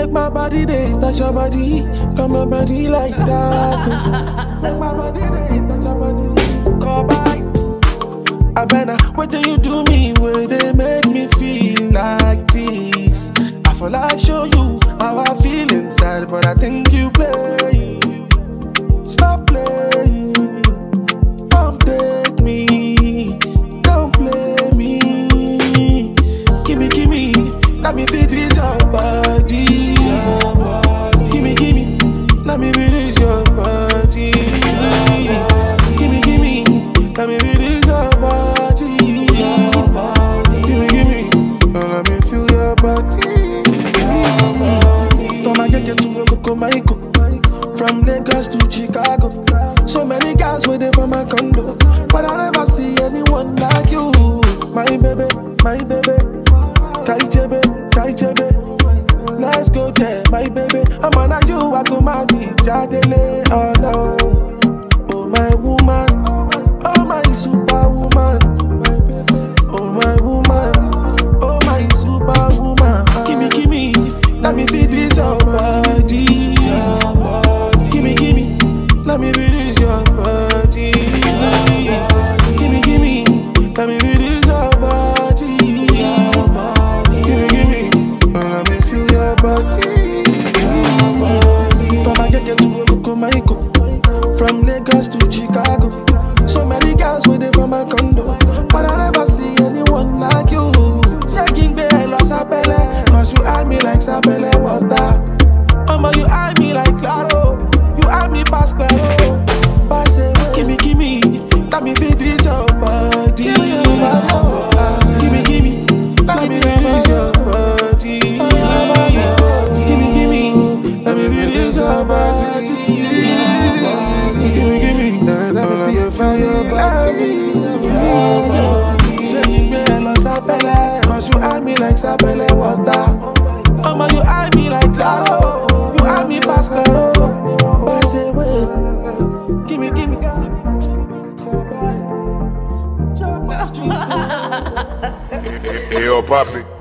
Make my body day, touch your body. Come my body like that. Make my body day, touch your body. Come by. I better wait till you do me where they make me feel like this. I feel like show you how I feel inside, but I think you play. Stop playing. Don't take me. Don't play me. Give me. Let me feel this your body. Give me. Let me feel this your body. Give me. Let me feel this your body. Give me. Let me feel your body. From Agege to Okokomaiko, from Lagos to Chicago. So many guys waiting for my condo, but I never see anyone like you. My baby. Kaichebe, let's go there, my baby. I'm on you, I go marry Jadele. Oh no, oh my woman, oh my superwoman, oh my woman, oh my superwoman. Give me, let me feel this your body. Give me, let me feel this your body. Give me, let me feel this your body. Let me feel your body. From Agege to Okokomaiko, from Lagos to Chicago. So many guys waiting for my condo, but I never see anyone like you. Shaking Bella Sapele, cause you eye me like Sapele water. You eye me like Claro, you eye me past Claro. Pass away, give me, let me feel this your body. Give me, let me feel this your body. Give me, let me feel this your body. Give me, let me feel your body. Shaking Bella Sapele, cause you eye me like Sapele water. You eye me like Claro, you eye me past Claro. Pass away, give me. Hey, yo, Poppy.